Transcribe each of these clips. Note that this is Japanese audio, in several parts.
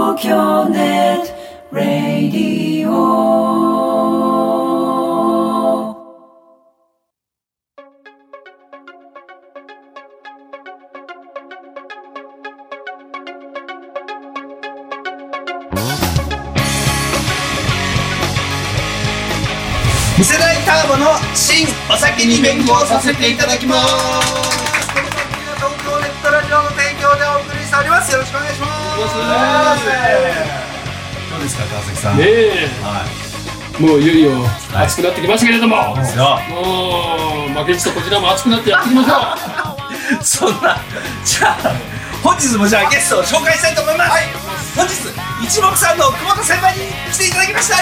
東京ネットラディオ。 次世代ターボの新お酒に勉強させていただきます。この番組は東京ネットラジオの提供でお送りしております。よろしくお願いします。どうですか川崎さん。 ねえ、 はもういよいよ暑くなってきましたけれども、 い。そうですよ。 もう負けじとこちらも暑くなってやっていきましょう。 そんなじゃあ本日もじゃあゲストを紹介したいと思います。はい。本日一目散の久保田先輩に来ていただきました。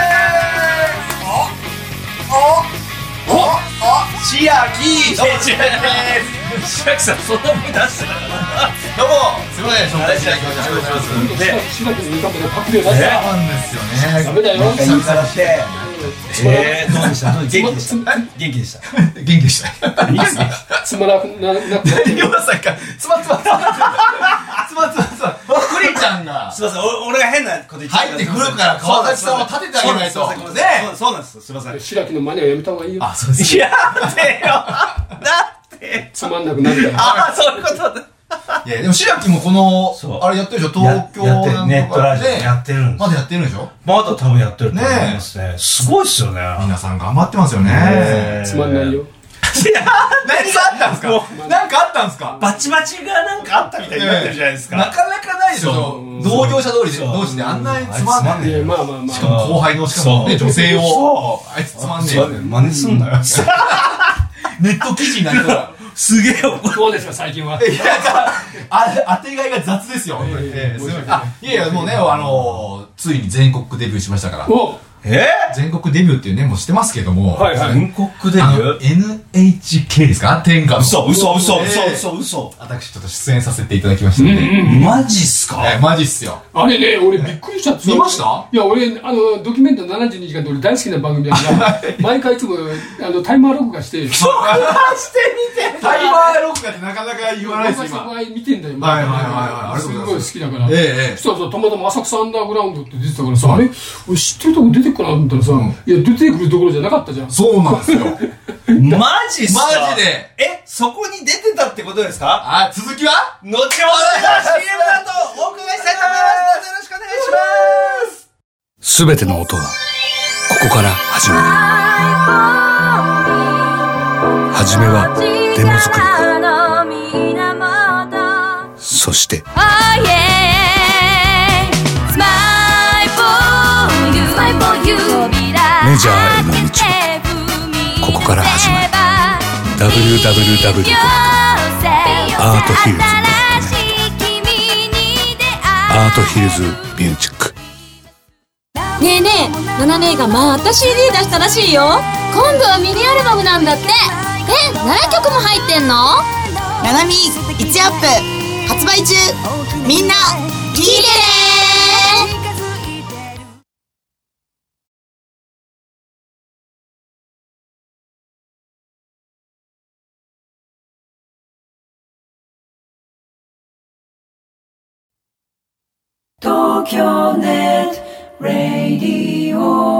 千秋先生です。千秋さんそんな声出してたからどうもすいません紹介していただきました。 4月に2回目でパクリを出した。 そうなんですよね。 ダメだよ。 なんか言い方してどうでした？元気でした。元気でした。元気でした。いいですね。 つまらなくなって今さっきからつまクリちゃんがすいません俺が変なこと言って入ってくるから川崎さんを立ててあげないとね。そうなんです。すいません。 白木の真似はやめた方がいいよ。 あ、そうです。やめてよ。だってつまんなくなるから。 あ、そういうことだ。いやでも白木もこのあれやってるでしょ。東京なんネットとかラジオやってるんです。 まだやってるんでしょ。 まだ多分やってると思いますね。すごいっすよね。 皆さん頑張ってますよね。 つまんないよ。 何があったんですか。何かあったんですか。 バチバチがなんかあったみたいになってるじゃないですか。 なかなかないでしょ。同業者同士であんなにつまんねえ。 まあまあまあ。 しかも後輩のしかもね女性をあいつつまんねえ。 真似すんなよ。 ネット記事になりそうだ。 すげえよ。 どうですか最近は。 いや当てがいが雑ですよ。いやいやもうねついに全国デビューしましたから。全国デビューっていうねもうしてますけども。 全国デビュー。 NHK ですか。天下の。 嘘。 私ちょっと出演させていただきましたね。 マジっすか。 マジっすよ。 あれね、俺びっくりしちゃって。 見ました？ いや、俺、ドキュメント72時間って俺大好きな番組だから、毎回いつも、タイマー録画して。 タイマー録画ってなかなか言わないです、今。 見てんだよ、 はい。 すごい好きだから。 そしたらさ、たまたま浅草アンダーグラウンドって出てたからさ、あれ俺知ってるとこ出てくかなと思ったらさ、いや、出てくるところじゃなかったじゃん。 そうなんですよ。 マジっすか。 マジで。 そこに出てたってことですか。 続きは後ほど CM だとお伺いしたいと思います。よろしくお願いします。 すべての音はここから始まる。はじめはデモ作りから、そしてメジャーへの道もここから始まる。 www.arthills.net アートヒルズミュージック。 ねえねえ、ナナ姉がまた CD 出したらしいよ。今度はミニアルバムなんだって。何曲も入ってんの？ ナナミ1アップ発売中。みんな聴いてね。 東京ネットラディオ。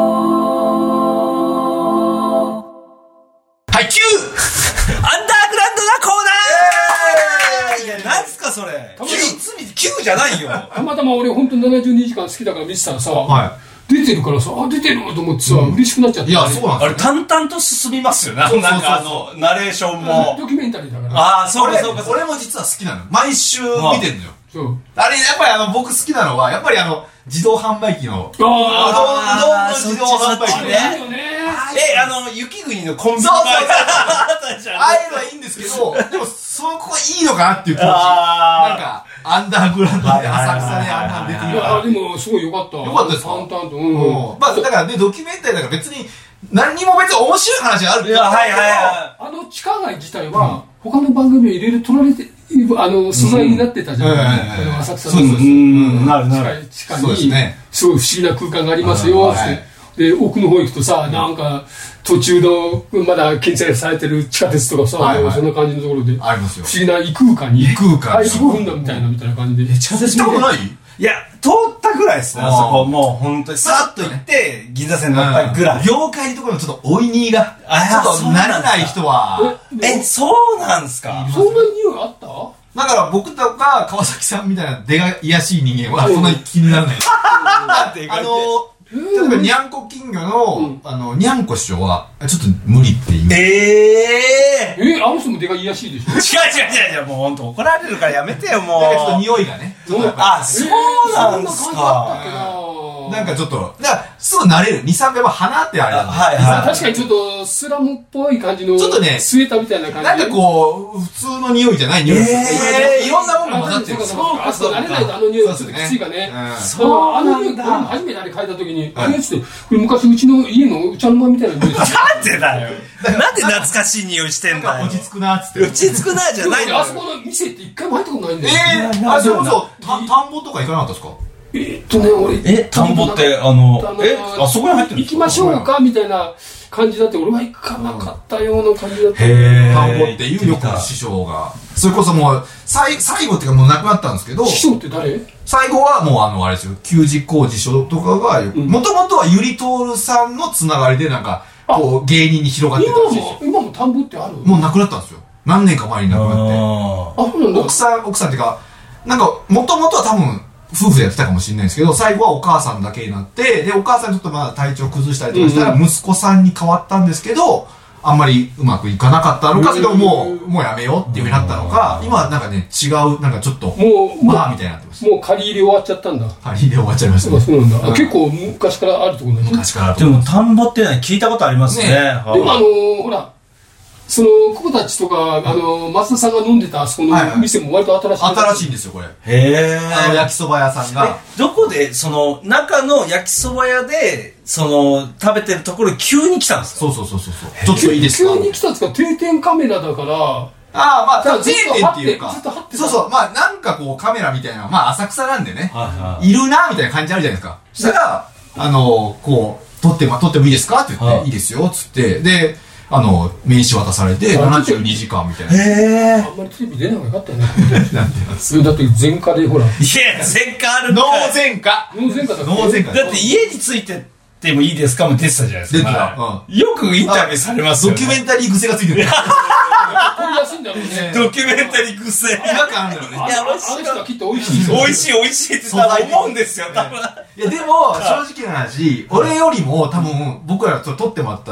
はい、Q アンダーグラウンドなコーナー。いや、なんすかそれ。Q じゃないよ。 たまたま俺本当に72時間好きだから見てたらさ、出てるからさ、出てると思ってさ、嬉しくなっちゃって。 いや、そうなんですよ。 あれ淡々と進みますよね。なんかナレーションもドキュメンタリーだから。 ああ、そうか。 俺も実は好きなの。毎週見てんのよ。あれやっぱり僕好きなのはやっぱり自動販売機のうどんの自動販売機ね。 雪国のコンビニ。 そうああいうのはいいんですけど、でもそこはいいのかなっていう気持ち。なんかアンダーグラウンドで浅草であんなん出てるから。 でもすごい良かった。 良かったですか。 淡々と。 まあだからねドキュメンタリーだから別に何にも別に面白い話があるって言ったけど、 地下街自体は他の番組を入れる取られて素材になってたじゃん。浅草の地下にすごい不思議な空間がありますよって。で奥の方行くとさ、なんか途中のまだ建設されてる地下鉄とかさ、そんな感じのところで不思議な異空間に入り込んだみたいな感じで。 地下鉄行ったことない？ いや通ったぐらいですね、あそこ。もう本当にさっと行って、銀座線乗ったぐらい。 業界のところのちょっとおいにが、ちょっと慣れない人は。 そうなんすか？ そんな匂いあった？ だから僕とか川崎さんみたいな出がいやしい人間はそんなに気にならない。例えばにゃんこ金魚の、にゃんこ師匠はちょっと無理っていう。 あの人も出がいやしいでしょ。 違う、もう本当怒られるからやめてよ、もう。 だからちょっと匂いがね。 あ、そうなんすか。 なんかちょっと、すぐ慣れる。2、3秒は鼻ってあれなんで。 確かにちょっとスラムっぽい感じの、 ちょっとね、 スウェーターみたいな感じ。 なんかこう、普通の匂いじゃない匂い。いろんなものが混ざってる。 そうか、慣れないとあの匂いがちょっときついかね。そう、あの匂い、俺も初めてあれ嗅いだ時に、あれつって、昔うちの家のお茶の間みたいな匂い。 なんでだよ。なんで懐かしい匂いしてんだよ。 落ち着くなっつって。 落ち着くなじゃないの。 あそこの店って一回も入ったことないんだよ。 あ、それこそ、田んぼとか行かなかったですか？ 俺、 田んぼってあそこに入ってるんですか？ 行きましょうかみたいな感じだって俺は行かなかったような感じだった。 田んぼっていうよく師匠が、それこそもう最後っていうかもう亡くなったんですけど、 師匠って誰？ 最後はもうあれですよ、給仕工事所とかがもともとはゆりとおるさんのつながりでなんかこう芸人に広がってたらしいですよ。 今も田んぼってある？ もう亡くなったんですよ。何年か前に亡くなって。 そうなんだ。 奥さんっていうか、なんかもともとは多分夫婦でやってたかもしれないんですけど、最後はお母さんだけになって、でお母さんちょっとまだ体調崩したりとかしたら息子さんに変わったんですけど、あんまりうまくいかなかったのか、それとももうやめようっていう風になったのか、今なんかね違うなんかちょっとまあみたいになってます。 もう借り入れ終わっちゃったんだ。 借り入れ終わっちゃいましたね。 そうなんだ。結構昔からあるところなんですね。 昔からあるところ。でも田んぼって聞いたことありますね。 でもほら。その子たちとか松田さんが飲んでたあそこの店も割と新しい。 新しいんですよこれ。 へえ。 焼きそば屋さんが。 どこでその中の焼きそば屋でその食べてるところ急に来たんですか？ そう。ちょっといいですか？ 急に来たんですか？定点カメラだから。 まあ定点っていうか。そうまあなんかこうカメラみたいな、まあ浅草なんでね、いるなみたいな感じあるじゃないですか。そしたらこう撮ってもいいですかって言っていいですよっつってで。名刺渡されて72時間みたいな。 あんまりテレビ出ない方がよかったよね。だって前科でほら。いや前科ある。 脳前科だって家についてってもいいですかも出てたじゃないですか。よくインタビューされますよね。 ドキュメンタリー癖がついてる。 取りやすいんだろうね。 ドキュメンタリー癖。 違和感あるんだろうね。 いや、あの人はきっと美味しい。 美味しいって思うんですよ、多分。 いや、でも、正直な話、俺よりも多分、僕らと撮ってもらった。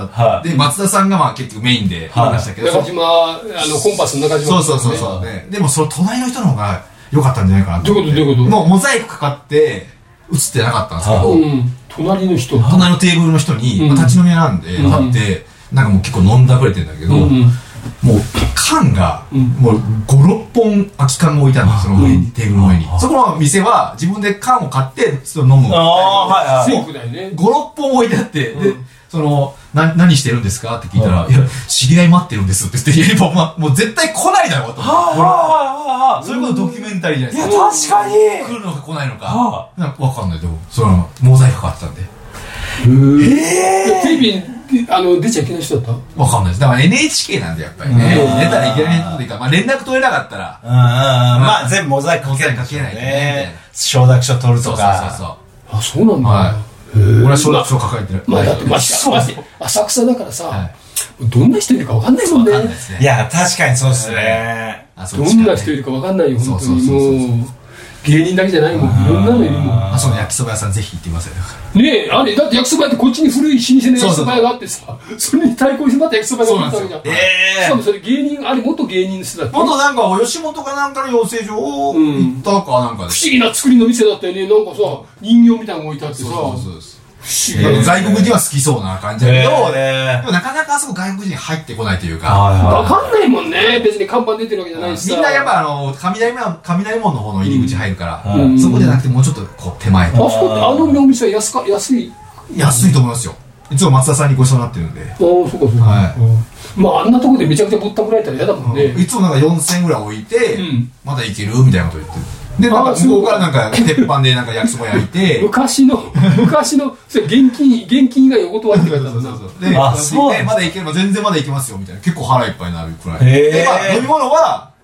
で、松田さんがまあ結局メインで話したけど。 中島、コンパスの中島。 そう。でも、その隣の人の方が良かったんじゃないかなと。 どういうこともうモザイクかかって、映ってなかったんですけど、 隣の人隣のテーブルの人に、立ち飲み屋なんで、立って、なんかもう結構飲んだくれてんだけど、もう缶がもう5、6本空き缶が置いてあるんですよ、その上に、テーブルの上に。そこの店は自分で缶を買って飲む。 セーフだよね。 5、6本置いてあって、で、何してるんですかって聞いたら、いや、知り合い待ってるんですって言って、もう絶対来ないだろうと。そういうことドキュメンタリーじゃないですか。 いや、確かに。 来るのか来ないのか。わかんない。でも、それはモザイクかかってたんで。 テレビに出ちゃいけない人だった？ わかんないです。だから NHK なんでやっぱりね。出たらいけないっていうか、まあ連絡取れなかったら。 まあ全部モザイクかけないとね。承諾書取るとか。 そう。あ、そうなんだ。 俺は承諾書抱えてる。 まあだって浅草だからさ、どんな人いるかわかんないもんね。 いや、確かにそうですね。 どんな人いるかわかんないよ、本当に。もう。芸人だけじゃないもん、いろんなのいるもん。 その焼きそば屋さんぜひ行ってみますよ。 ねえ、あれだって焼きそば屋ってこっちに古い老舗の焼きそば屋があってさ、それに対抗してまた焼きそば屋があったわけじゃん。しかもそれ芸人、あれ元芸人の人だって。 元なんか吉本かなんかの養成所行ったかなんかで。 不思議な作りの店だったよね。なんかさ、人形みたいなの置いてあってさ。外国人は好きそうな感じだけど、でもなかなかあそこ外国人入ってこないというか、わかんないもんね。別に看板出てるわけじゃないしさ。みんなやっぱ雷門の方の入り口入るから、そこじゃなくてもうちょっとこう手前。あそこってお店は安いと思いますよ。いつも松田さんにご一緒になってるんで。そうか。まああんなとこでめちゃくちゃぼったくられたら嫌だもんね。いつもなんか4000円ぐらい置いて、まだいけるみたいなこと言ってる。で、なんか向こうからなんか鉄板でなんか焼きそば焼いて昔のそれ現金以外お断りって書いてあるんだ。で、まだいければ全然まだいけますよみたいな。結構腹いっぱいになるくらい。で、飲み物は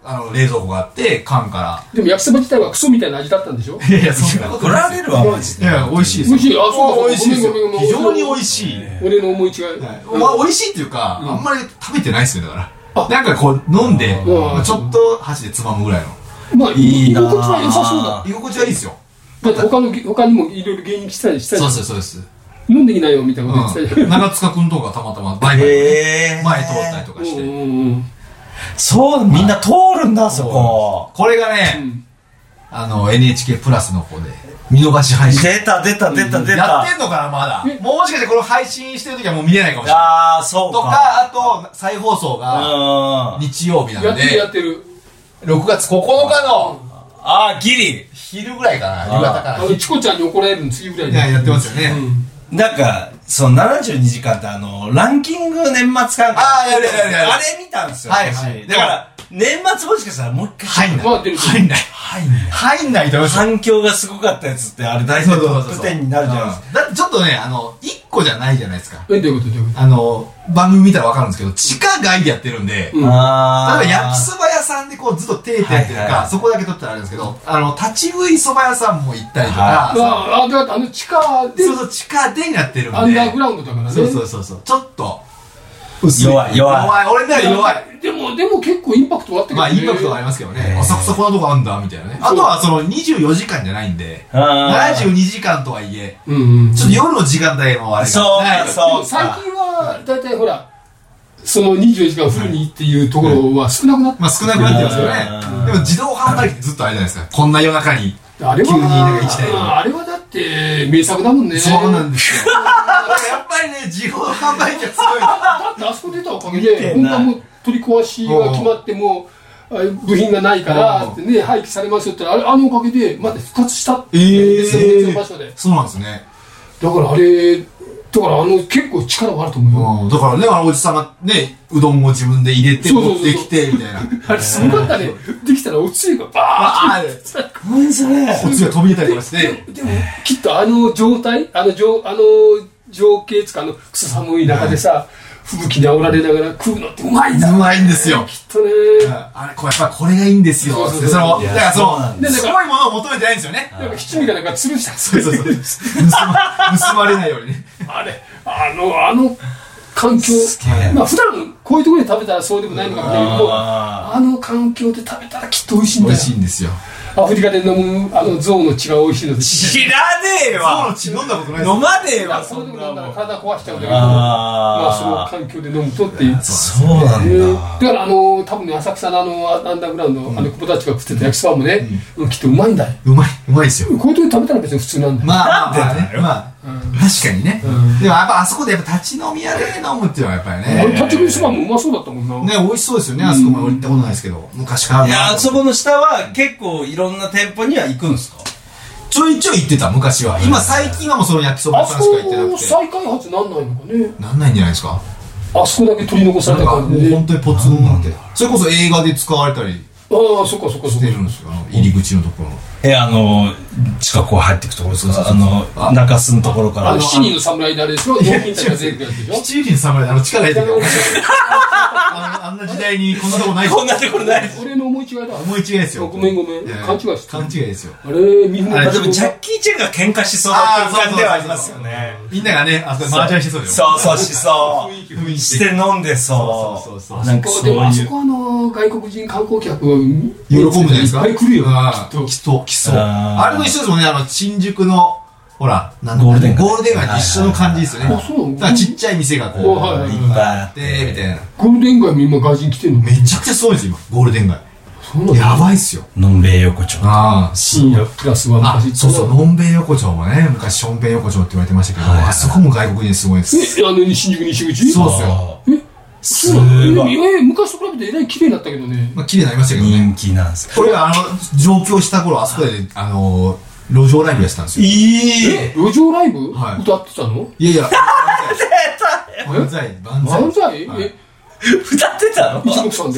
冷蔵庫があって、缶から。 でも焼きそば自体はクソみたいな味だったんでしょ？ いやいや、そんなこと怒られるわ、マジで。 いや、美味しいです。 美味しい。あ、そうか、 美味しいですよ。非常に美味しい。 俺の思い違い。 まあ、美味しいっていうか、あんまり食べてないですよ、だから。なんかこう、飲んで、ちょっと箸でつまむぐらいの。 まあ、居心地は良さそうだ。 居心地はいいですよ。 だって他にもいろいろ芸人来たりしたり。 そうです。 飲んできないよ、みたいなこと言ってたり。 長塚くんとかたまたまバイバイ前通ったりとかして。 そう、みんな通るんだ、そこ。 これがね、NHK プラスの方で、見逃し配信。 出た。やってんのかな、まだ。もしかしてこの配信してる時はもう見れないかもしれない。 ああ、そうか。 とか、あと、再放送が、日曜日なんで。 やってる。 6月9日の、 ギリ。 昼ぐらいかな、夕方かな。 チコちゃんに怒られるの次ぐらいで。 やってますよね。 なんか、その72時間ってランキング年末感覚。 やる。 あれ見たんですよ。 はい。 だから、年末もしかしたらもう一回入んないと思います。 反響がすごかったやつって、あれ大体トップ10になるじゃないですか。 だってちょっとね、1個じゃないじゃないですか。 どういうこと番組見たらわかるんですけど、地下街でやってるんで、例えば焼きそば屋さんでこうずっと手ってやってるか、そこだけ撮ったらあれですけど、立ち食いそば屋さんも行ったりとか、 地下で、 そう地下でやってるんで、 アンダーグラウンドだからね。 そう。ちょっと、 弱い。 俺ね、弱い。 でも結構インパクトあってまあインパクトはありますけどね。浅草こんなとこあんだ、みたいなね。あとはその24時間じゃないんで、72時間とはいえ、ちょっと夜の時間帯もあれがない。 そう。最近は、だいたいほら、その24時間フルにっていうところは少なくなって。 まあ少なくなってますよね。でも自動販売機ってずっとあれじゃないですか。こんな夜中に。 あれはだって名作だもんね。 そうなんですよ。やっぱりね、自動販売機は強い。 だってあそこ出たおかげで、本当はもう取り壊しが決まっても、部品がないからってね、廃棄されますよってあのおかげでまだ復活したっていう場所で。 そうなんですね。 だから結構力はあると思うよ。 だからね、おじさんがね、うどんを自分で入れて持ってきてみたいな。 あれすごかったね。できたらおつゆがバーッて。 何それ。 おつゆが飛び出たりとかして。 でもきっと状態、情景つか草寒い中でさ、吹雪に煽られながら食うのってうまいんだ。 うまいんですよ。 きっとね。 やっぱこれがいいんですよ。だからすごいものを求めてないんですよね。 なんか七味がなんか潰した。 そう。盗まれないようにね。 あの環境、まあ普段こういうところで食べたらそうでもないのかもしれないけど、あの環境で食べたらきっと美味しいんだよ。 美味しいんですよ。 アフリカで飲む象の血が美味しいので。 知らねえわ。 象の血飲んだことない。 飲まねえわ。 そうでもなんだら体壊しちゃうんだけど、まあその環境で飲むとっていう。 そうなんだ。 だから多分ね、浅草のアンダーグラウンド、久保たちが食ってた焼きそばもね、きっとうまいんだよ。 うまいですよ。 こういうとこで食べたら別に普通なんだよ。 まあ確かにね。でもやっぱあそこでやっぱ立ち飲み屋で飲むっていうのはやっぱりね。 立ち食いそばもうまそうだったもんな。 ね、美味しそうですよね。あそこまで行ったことないですけど、昔から。 いや、あそこの下は結構いろんな店舗には行くんですか？ ちょいちょい行ってた、昔は。今最近はもうその焼きそばさんしか行ってなくて。 あそこ再開発なんないのかね。 なんないんじゃないですか。 あそこだけ取り残された感じで。 もう本当にポツンなんて。それこそ映画で使われたり。 ああ、そっか。 してるんですよ。入り口のところ。 近くを入っていくところですか？中洲のところから。 七人の侍であれでしょ？納品たちが全部やってるでしょ？ 七人の侍で力入ってる。あんな時代にこんなとこない。 こんなところない。 俺の思い違いだ。 思い違いですよ。 ごめん。勘違いして。 勘違いですよ。 あれ、みんな。 でもジャッキー・チェンが喧嘩しそうな空間ではありますよね。 みんながね、あそこで麻雀しそうよ。 そうしそう。 雰囲気して飲んでそう。なんかそういう。 でもあそこ外国人観光客は喜ぶんじゃないですか。 いっぱい来るよ。 きっと来そう。あれも一緒ですもんね、新宿の、ほら、 ゴールデン街と一緒の感じですよね。 あ、そうだからちっちゃい店がこう、いっぱいあって、みたいな。 ゴールデン街も今外人来てんの？ めちゃくちゃすごいですよ、今、ゴールデン街。やばいっすよ。 のんべい横丁。 深夜プラスは昔。 そう、のんべい横丁もね、昔、しょんべい横丁って言われてましたけど、あそこも外国人すごいです。 新宿西口？ そうっすよ。 すごい。昔と比べてえらい綺麗だったけどね。 まあ綺麗になりましたけどね。 人気なんですこれが上京した頃、あそこで路上ライブやってたんですよ。 路上ライブ？歌ってたの？ いや。万歳。 歌ってたの？ 一目散で？ 一目散で？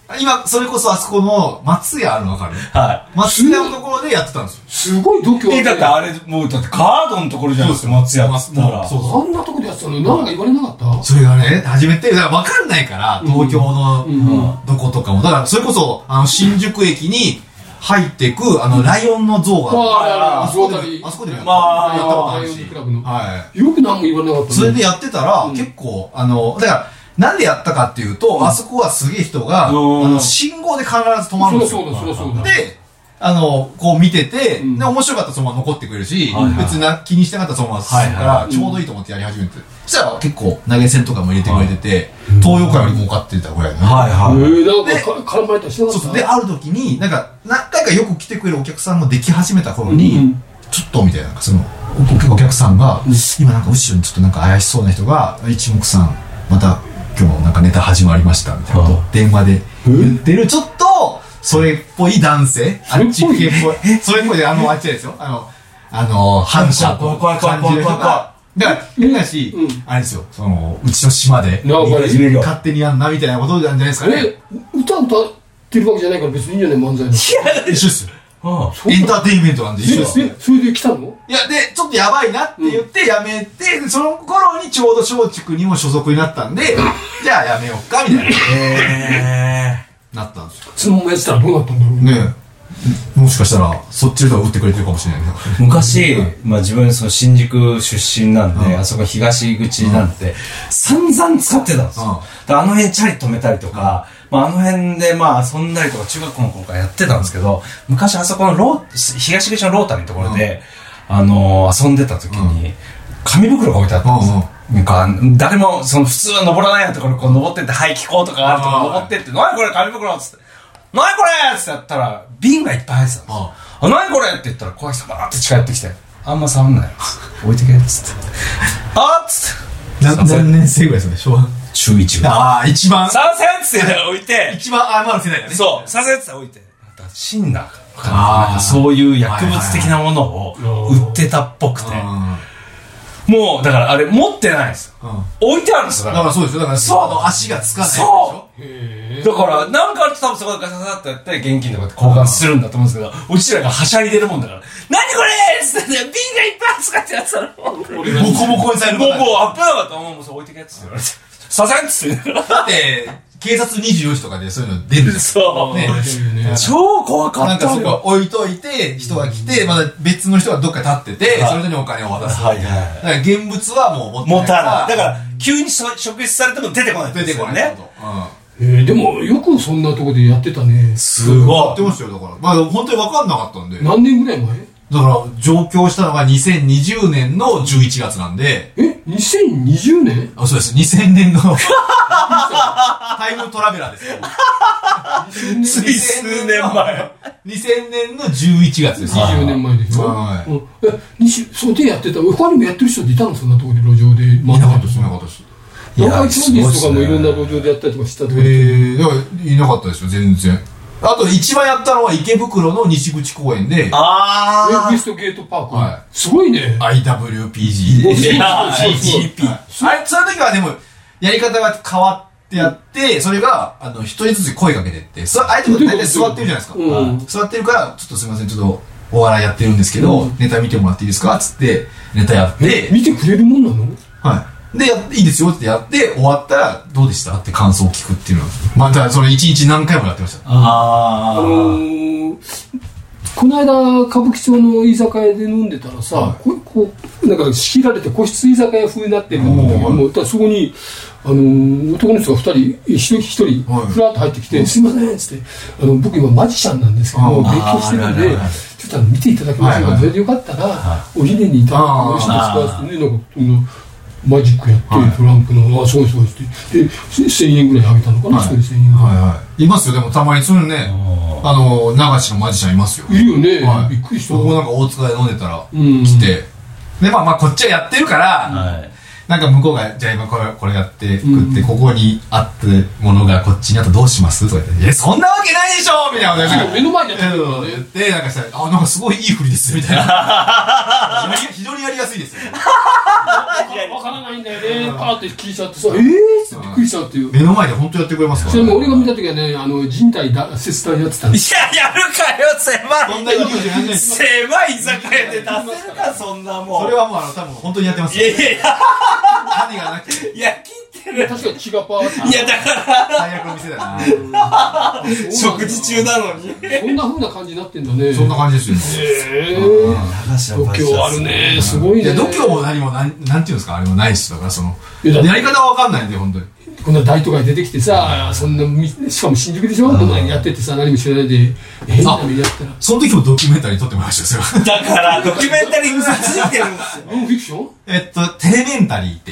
今、それこそあそこの松屋あるの分かる？ はい。 松屋のところでやってたんですよ。 すごい度胸だってあれ、もう、だってカードのところじゃないですか、松屋っつったら。 そうあんなとこでやってたのになんか言われなかった？ それがね、初めて、だから分かんないから、東京のどことかも。だから、それこそ、新宿駅に入ってく、ライオンの像があそこでもやったことあるし。 よく何も言われなかった。 それでやってたら、結構、だから、なんでやったかっていうと、あそこはすげえ人が、信号で必ず止まるんですよ。で、こう見てて、で、面白かったらそのまま残ってくれるし、別に気にしてなかったらそのまま進むから、ちょうどいいと思ってやり始めて。そしたら結構投げ銭とかも入れてくれてて、東洋館より儲かってたぐらいね。 なんか絡まれたりしてなかった？ で、ある時に、なんか、何回かよく来てくれるお客さんもでき始めた頃に、ちょっとみたいな、その、お客さんが、今なんか後ろにちょっとなんか怪しそうな人が、一目さん、また、今日なんかネタ始まりましたみたいなこと電話で言ってるちょっとそれっぽい男性あっち系っぽいそれっぽいであっちですよ反射と感じる人がだから変なしあれですよそのうちの島で勝手にやんなみたいなことなんじゃないですかね。 歌ってるわけじゃないから別にいいんじゃない漫才の。 一緒ですよ。エンターテインメントなんで一緒ですよ。 それで来たの？ いや、で、ちょっとやばいなって言ってやめて、その頃にちょうど松竹にも所属になったんで、じゃあやめようか、みたいな。なったんですよ。 そのままやってたらどうなったんだろうねえ。もしかしたら、そっちの人が打ってくれてるかもしれないね。 昔、自分その新宿出身なんで、あそこ東口なんて、散々使ってたんですよ。あの辺チャリ止めたりとか、あの辺で遊んだりとか中学校の頃からやってたんですけど、昔あそこの東口のロータリーのところで、遊んでた時に、紙袋が置いてあったんですよ。なんか、誰も、普通は登らないようなところにこう登ってって、排気口とかあるところ登ってって、何これ紙袋っつって、何これってやったら、瓶がいっぱい入ってたんですよ。何これって言ったら、怖い人バーって近寄ってきて、あんま触んないよ。置いてけっつって。あっつって。 何年生ぐらいですよね、昭和。 中1ぐらい。 ああ、一番。 参戦っつって置いて。 一番謝る世代だね。 そう、参戦っつって置いて。死んだ。なんかそういう薬物的なものを売ってたっぽくて。もう、だからあれ持ってないんですよ。置いてあるんですよ。 だからそうですよ。だから足がつかないでしょ。だから、なんかあると多分そこでガサガサってやって、現金とか交換するんだと思うんですけど、うちらがはしゃいでるもんだから、何これーっつって、瓶がいっぱい使ってやつだろ。ボコボコにされる。 もう、あっぶなかったら、もう、置いてけっつって言われて。させんっつって。 だって、警察24時とかでそういうの出るんですよ。そう。ね。超怖かった。 なんかそこ置いといて、人が来て、まだ別の人がどっか立ってて、その人にお金を渡す。はいはい。だから現物はもう持たない。だから、急に職質されても出てこない。 出てこないね。 でも、よくそんなとこでやってたね。 すごい。やってましたよ、だから。まあ、本当に分かんなかったんで。 何年ぐらい前？ だから、上京したのが2020年の11月なんで。 2020年？ あ、そうです。2000年のタイムトラベラーですよ。 つい数年前。 2000年の11月です。 20年前ですよ。はい。それでやってた。他にもやってる人っていたの？そんなところで路上で。 いなかったです、いなかったです。 中井貴一とかもいろんな路上でやったりとかしたとか。 だからいなかったですよ、全然。あと一番やったのは池袋の西口公園で、 ウエストゲートパーク。はい。すごいね。 IWPG。GP。あれ、その時はでも、やり方が変わってやって、それが、一人ずつ声かけてって、相手が大体座ってるじゃないですか。座ってるから、ちょっとすみません、ちょっと、お笑いやってるんですけど、ネタ見てもらっていいですかつって、ネタやって。 見てくれるもんなの？ はい。で、いいですよってやって、終わったら、どうでしたって感想を聞くっていうのは。まあ、だからそれ一日何回もやってました。 この間、歌舞伎町の居酒屋で飲んでたらさ、なんか仕切られて個室居酒屋風になってるんだけども、そこに、男の人が一人、ふらっと入ってきて、すいませんっつって、僕今マジシャンなんですけど、勉強してるんで、ちょっと見ていただけますか？それでよかったら、おひねにいただくよろしいですかってね、なんか、マジックやって、トランプの、すごいすごいって。で、1000円ぐらいあげたのかな、それで1000円ぐらい。 いますよ、でもたまにそういうのね、流しのマジシャンいますよ。 いるよね、びっくりした。 僕もなんか大塚で飲んでたら、来て。で、まあこっちはやってるから、 なんか向こうが、じゃあ今これやって食って、ここにあったものがこっちにあったらどうしますとか言って、そんなわけないでしょみたいなこと目の前でやってる言って、なんかさ、なんかすごいいい振りですみたいな。非常にやりやすいですよ。 わからないんだよね。パーって聞いちゃってさ、ってびっくりしちゃうっていう。 目の前で本当やってくれますから。 それも俺が見た時はね、人体切断やってたんです。 いや、やるかよ、狭い。 そんなイリュージョンやんないです。 狭い居酒屋で出せるか、そんなもん。 それはもう多分本当にやってますよ。 いやいや、 種がなくて。 いや、切ってる。 確かに血がパーって。 いや、だから。 最悪の店だな。 食事中なのに。 そんな風な感じになってんだね。 そんな感じですよ。 度胸あるね。すごいね。 度胸も何も、なんていうんですか、あれもないし、だからやり方はわかんないんで、本当に。 こんな大都会出てきてさ、そんな、しかも新宿でしょ、やっててさ、何も知らないで、変な目にやったら。 その時もドキュメンタリー撮ってもらいましたよ、それは。 だから、ドキュメンタリー嘘ついてるんですよ。 ノンフィクションテレメンタリーっていう、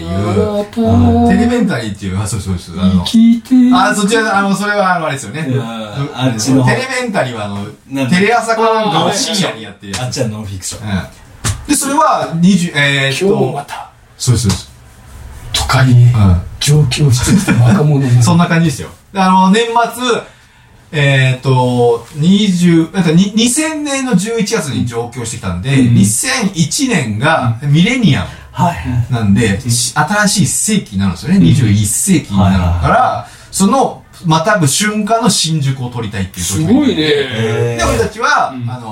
テレメンタリーっていう、そうです。 聞いてそちら、それはあれですよね。 あっちの。 テレメンタリーは、テレ朝かなんかの深夜にやってるやつ。 あっちはノンフィクション。 で、それは、 今日また。 そうです。 都会に上京してきた若者もそんな感じですよ。年末、2000年の11月に上京してきたんで、2001年がミレニアムなんで、新しい世紀になるんですよね。21世紀になるから、その、またぐ瞬間の新宿を撮りたいっていう。 すごいね。 で、俺たちは、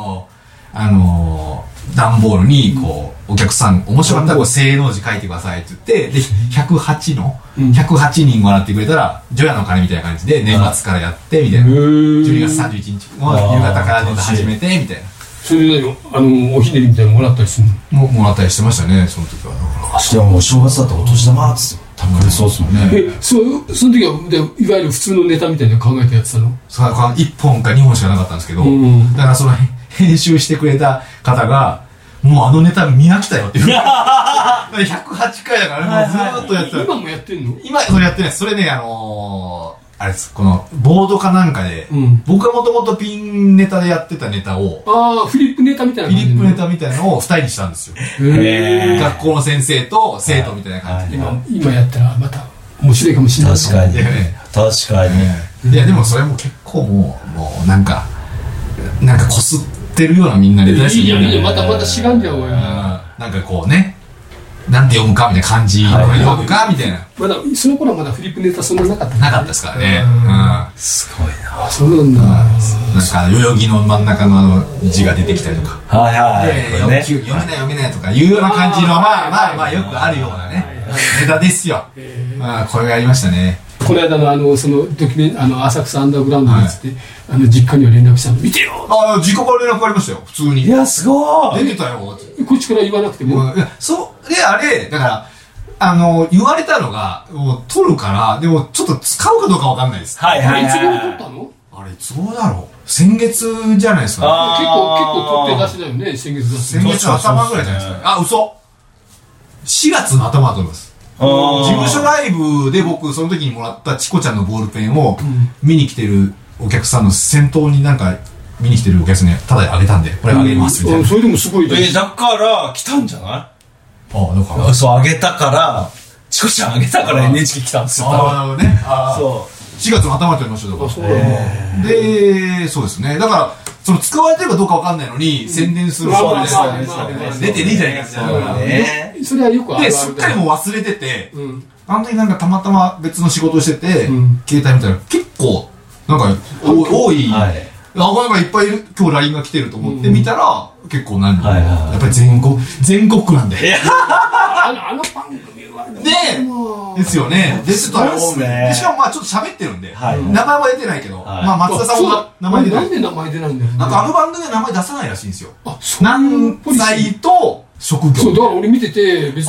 段ボールに、お客さん、面白かったら正の字書いてくださいって言って、で、108人笑ってくれたら、除夜の鐘みたいな感じで、年末からやって、みたいな。12月31日の夕方からネタ始めて、みたいな。 それでおひねりみたいなのもらったりするの？ もらったりしてましたね、その時は。 でももう正月だったらお年玉っつって。多分そうっすもんね。 その時はいわゆる普通のネタみたいなの考えてやってたの ？1本か2本しかなかったんですけど、だからその編集してくれた方が、もうネタ見飽きたよっていう。108回だからずーっとやってた。 今もやってんの？ 今それやってないです。それね、あれです、このボードかなんかで、僕がもともとピンネタでやってたネタを、 フリップネタみたいなフリップネタみたいなのを2人にしたんですよ。学校の先生と生徒みたいな感じで。 今やったらまた面白いかもしれない。 確かに。確かに。 いや、でもそれも結構もうなんかこすってるようなみんなネタですよね。 いや、またしがんじゃおうや。 なんかこうね、なんて読むかみたいな感じ、読むかみたいな。 まだその頃はまだフリップネタそんななかった。 なかったですからね。 すごいな。 そうなんだ。なんか代々木の真ん中の字が出てきたりとか。読めないとかいうような感じのまあよくあるようなねネタですよ。これがありましたね。 この間のそのドキュメン浅草アンダーグラウンドにつって実家には連絡したの見てよ。 実家から連絡ありましたよ、普通に。 いや、すごい。 出てたよ。 こっちから言わなくても。 で、あれだから言われたのがもう撮るから、でもちょっと使うかどうかわかんないです。 いつ頃撮ったの？ あれいつ頃だろう。先月じゃないですか。 結構撮って出しだよね。先月だ。 先月の頭ぐらいじゃないですか。嘘。4月の頭だと思います。事務所ライブで僕その時にもらったチコちゃんのボールペンを見に来てるお客さんの先頭に見に来てるお客さんにタダであげたんで、これあげますみたいな。 それでもすごい。 だから来たんじゃない？ だからそう、あげたからチコちゃんあげたから NHK 来たんですよ。 なるほどね。 そう。 4月の頭って言いましたよ。で、そうですね。だからその使われてるかどうかわかんないのに宣伝する人で出てねえじゃないかってそれはよくある。 ですっかりもう忘れてて、あの時たまたま別の仕事をしてて、携帯見たら結構多い、なんかいっぱい今日 LINE が来てると思って見たら結構何人もやっぱり全国区なんで。 あの番組はねですよね。ですとしかもちょっと喋ってるんで、名前は出てないけど、松田さんも名前出ない。 なんで名前出ないんだよ。 なんか番組で名前出さないらしいんですよ。何歳と職業。 そう、だから俺見てて、別に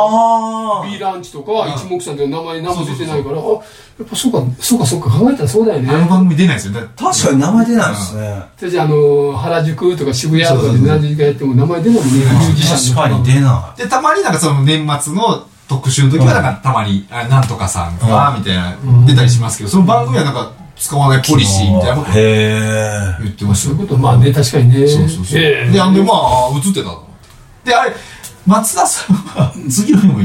B ランチとか一目散で名前何も出てないから、やっぱそうか考えたらそうだよね。 あの番組出ないですよ。 確かに名前出ないですね。 じゃあ原宿とか渋谷とかで何時間やっても名前出ないもんね。 確かに出ない。 で、たまにその年末の特集の時はたまになんとかさんがみたいな出たりしますけど、その番組は使わないポリシーみたいなこと言ってましたよ。 そういうこと確かにね。 そう。で、映ってたと思って。で、あれ松田さんは次の日も行ってる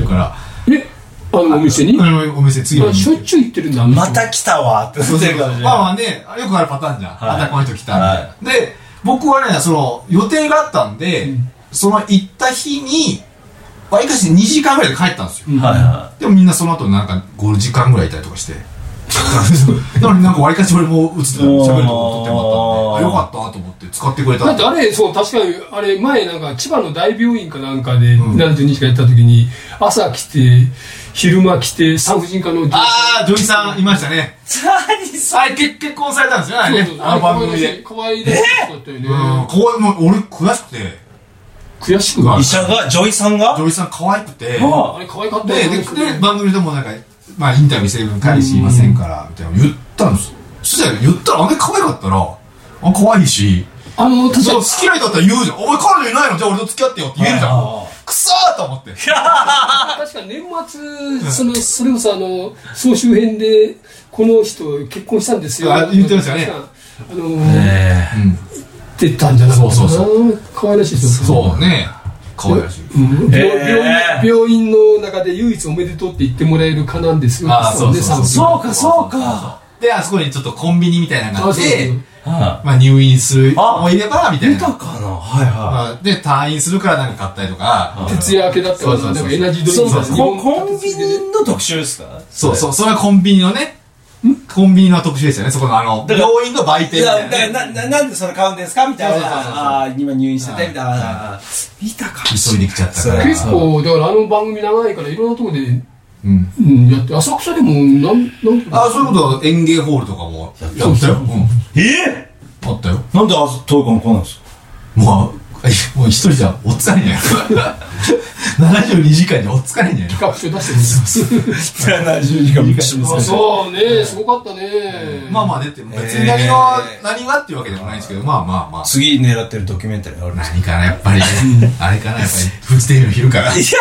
から。 お店にお店次の日。 しょっちゅう行ってるんだ。 また来たわって言ってるかもしれない。 まあまあね、よくあるパターンじゃん。またこの人来たみたいな。で、僕はね、予定があったんで、行った日に、わりかし2時間ぐらいで帰ったんですよ。でもみんなその後なんか5時間ぐらいいたりとかして。なのになんかわりかし俺も映ってた喋るとこ撮ってもらったんで、よかったと思って使ってくれた。 だってあれ、確かに、あれ、前なんか千葉の大病院かなんかで72時間やった時に、朝来て、昼間来て、産婦人科の女医さんいましたね。結婚されたんですよね、あの番組で。 可愛いらしかったよね。 俺悔しくて。 悔しく医者が、女医さん可愛くて。 あれ可愛かったよね。 で、番組でもなんか、まあインタビュー成分彼氏いませんから、みたいな言ったんですよ。そしたら言ったら、あれ可愛かったら、可愛いし、 確かに好きな人だったら言うじゃん。お前彼女いないの？じゃあ俺と付き合ってよって言えるじゃん。くそーと思って。 確か年末、それこそ総集編で、この人結婚したんですよ。 言ってましたね。 言ってたんじゃないかな。可愛らしい人。 そうね。可愛らしい。 病院の中で唯一おめでとうって言ってもらえるかなんですよ。 そうか。 で、あそこにちょっとコンビニみたいなのがあって、まあ入院する人もいれば、みたいな。 豊かな。はいはい。 で、退院するからなんか買ったりとか。 徹夜明けだったから、エナジードリンクコンビニの特集ですか？ そう、それはコンビニのね、コンビニの特集ですよね、そこの病院の売店みたいな。 なんでそれ買うんですかみたいな。今入院しててみたいな。見たか。 急いできちゃったから。 結構、だから番組長いからいろんなとこで、やって、浅草でもそういうこと園芸ホールとかもやったよ。あったよ。 なんで東京に来ないんですか？ もう一人じゃおっつかねえんじゃない72時間じゃおっつかねえんじゃない企画書出してるんですよ。 72時間そうね、すごかったね。 まあまあ出て、別に何がっていうわけでもないんですけど、まあ。 次狙ってるドキュメンタリーあるんですか？ 何かな、やっぱり。あれかな、やっぱり。フジテレビの昼から。 い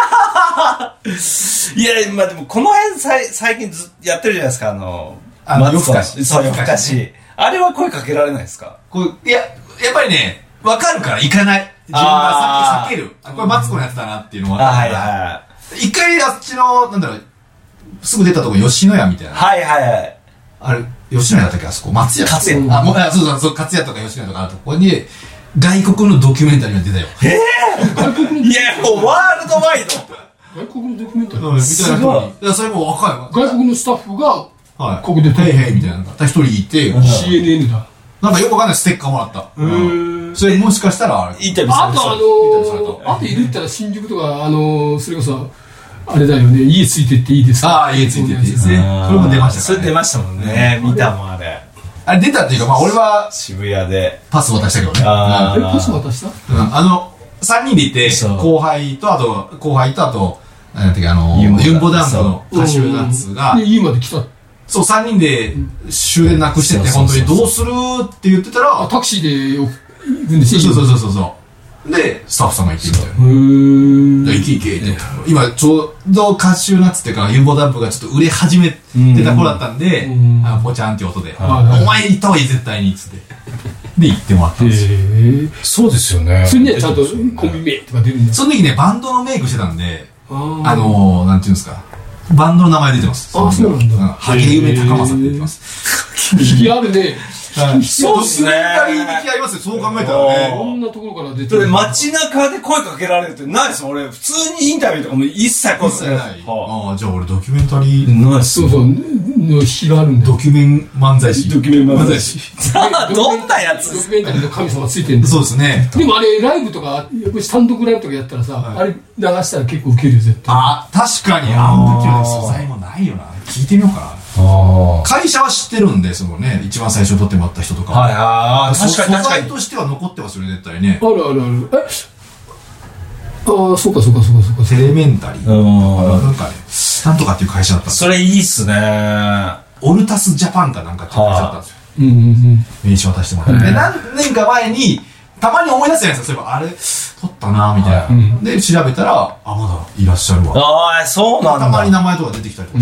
や、まあでもこの辺最近やってるじゃないですか、 夜更かし。 そう、夜更かし。あれは声かけられないですか？ いや、やっぱりね、わかるから行かない。自分が避ける。これマツコのやつだなっていうのは。 はいはい。 一回あっちの、すぐ出たとこ吉野家みたいな。 はいはいはい。 あれ、吉野家だったっけあそこ、松屋。勝屋。そう、勝屋とか吉野家とかあるとこに、外国のドキュメンタリーが出たよ。 いや、もうワールドワイド。 外国のドキュメンタリーみたいな人に。それも若いわ。 外国のスタッフが、ここでヘイヘイみたいなのが一人いて、 CNN だ。 なんかよくわかんないステッカーもらった。それもしかしたら、 インタビューされた。 あといるったら新宿とか、それこそ、あれだよね、家ついてっていいですか？ 家ついてっていいですね。それも出ましたからね。 それ出ましたもんね。見たもんあれ。 あれ出たっていうか、まあ俺は、 渋谷で。 パス渡したけどね。 パス渡した？ 3人でいて、後輩と、あと、なんていうか、ユンボダンプの歌手ナッツが、 家まで来た。 そう、3人で終電なくしてて、本当にどうするって言ってたら、 タクシーで行くんですよ。 そう。で、スタッフさんが行ってみたいな。行けって。今、ちょうどカシューナッツっていうか、ユンボダンプがちょっと売れ始めてた頃だったんで、ポチャンって音で、お前行った方がいい、絶対に、つって。で、行ってもらったんですよ。 そうですよね。 それにはちゃんとコンビ名とか出るんだ。 その時ね、バンドのメイクしてたんで、なんていうんですか。バンドの名前出てます。 そうなんだ。 ハゲ夢高政って言ってます。 引きあるね。 そうっすね。 ドキュメンタリー引きありますよ、そう考えたらね。 こんなところから出てる。 街中で声かけられるってないですもん。俺、普通にインタビューとかも一切来ない。 じゃあ俺ドキュメンタリー。 ないっす。 そう、引きがあるんだ。 ドキュメン漫才師。 ドキュメン漫才師。どんなやつ？ ドキュメンタリーの神様ついてるんだ。 そうですね。 でもあれ、ライブとか、やっぱりスタンドグライブとかやったらさ、あれ流したら結構ウケるよ、絶対。 確かに、あの時の素材もないよな。聞いてみようかな。会社は知ってるんで、そのね、一番最初に撮ってもらった人とか。確かに。素材としては残ってますよね、絶対ね。 ある。そうか。 テレメンタリー。なんかね、なんとかっていう会社だったんですよ。それいいっすね。 オルタスジャパンかなんかっていう会社だったんですよ。名刺渡してもらって。で、何年か前に、たまに思い出すじゃないですか、そういえば、あれ、撮ったなみたいな。で、調べたら、まだいらっしゃるわ。 そうなんだ。 たまに名前とか出てきたりとかして。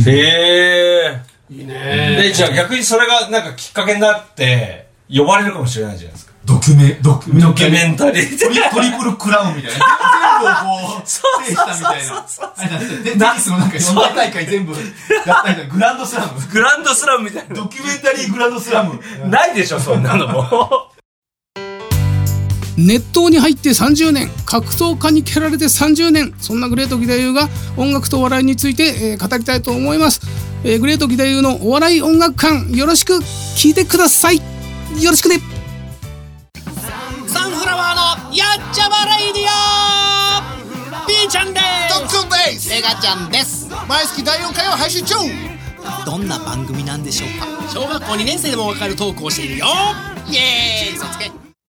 いいね。 で、じゃあ逆にそれがなんかきっかけになって、呼ばれるかもしれないじゃないですか。 ドドキュメンタリートリプルクラウンみたいな。全部をこう、制したみたいな。テニスのなんか四大大会全部やったみたいな。グランドスラムみたいな。 ドキュメンタリーグランドスラム。 ないでしょ、そんなのも。 熱湯に入って30年、格闘家に蹴られて30年、そんなグレート義太夫が音楽とお笑いについて、語りたいと思います。グレート義太夫のお笑い音楽館、よろしく聞いてください。よろしくね。 サンフラワーのやっちゃまレイディオ B ちゃんです。 トックンです。 レガちゃんです。 毎月第4回を配信中。 どんな番組なんでしょうか。小学校2年生でもわかるトークをしているよ。イエーイ、そつけ。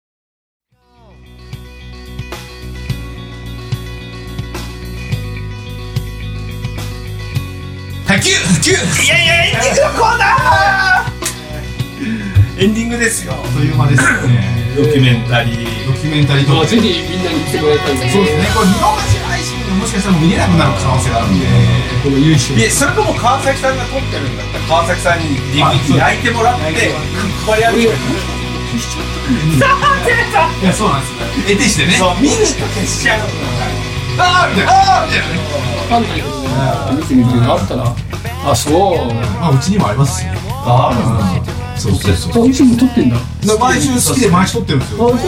普及いやエンディングのコーナー。エンディングですよ。 あっという間ですよね。 ドキュメンタリーとかぜひみんなに来てもらいたいんです。 そうですね。これ見逃し配信でもしかしたら見れなくなる可能性があるんで、 この優秀。 いや、それとも川崎さんが撮ってるんだったら川崎さんに DVD 焼いてもらって配り歩く。 いや、そうなんですよ。得てしてね。 そう、見に消しちゃう。 あーみたいな。あーみたいなね。 ファンだけどね、見てみるのあったな。あ、そう。 まあうちにもありますしね。 あるんだ。 そう。 いつも撮ってんだ。 毎週好きで毎週撮ってるんですよ。 そう。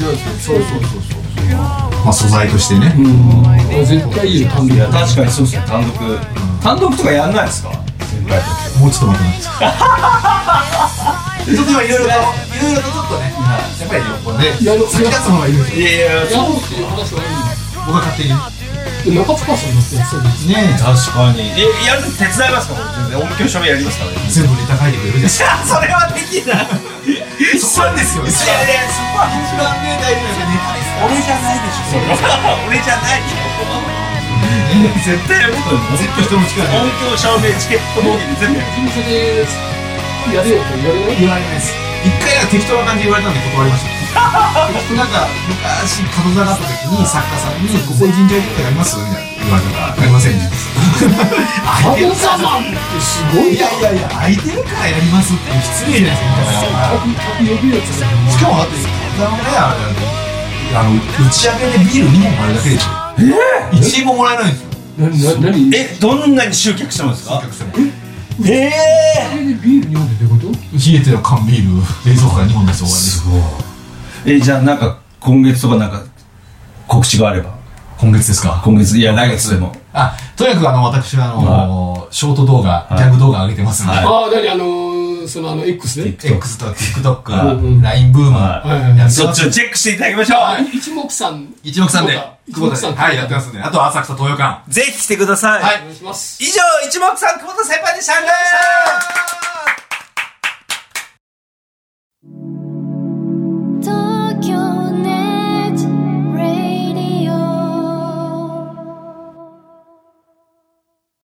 まあ素材としてね。 絶対いいよ、単独。 いや、確かにそうですね、単独とかやんないですか。 もうちょっと待ってないですか。ちょっと今いろいろとちょっとね、やっぱりこうね、先立つものがいるんですよ。 やろうっていう話は僕は勝手に。 中塚さんだってそうですね。 確かに。やる手伝いますか。全然音響照明やりますからね。 全部ネタ書いてくれるじゃん。 それはできない。 そうですよ。いやそこは一番ね大事なネタです。 俺じゃないでしょ。俺じゃないよ。絶対やることです。 絶対人の力で。 音響照明チケットボール全部。 事務所でやれよと言われないです。 一回なんか適当な感じで言われたんで断りました。なんか昔角座があった時に作家さんにここに神社行くのやりますみたいな言われたからやりませんでした。 角座マンってすごい。 いや空いてるからやりますって失礼じゃないですか。 呼ぶやつ。 しかもだって角座もね打ち上げでビール2本もらえるだけでしょ。1円ももらえないんですよ。 何？ どんなに集客してますか。 それでビール2本でどういうこと？ 冷えてる缶ビール冷蔵庫から2本出して終わりです。 すごい。じゃあなんか今月とかなんか告知があれば。 今月ですか。 今月、いや来月でも。 とにかく私はショート動画、ギャグ動画上げてますんで。 X で X とか TikTok、LINE ブーム、 そっちをチェックしていただきましょう。 一目散で久保田さん、はい、やってますんで。あと浅草東洋館、 ぜひ来てください。 お願いします。 以上、一目散久保田先輩でした。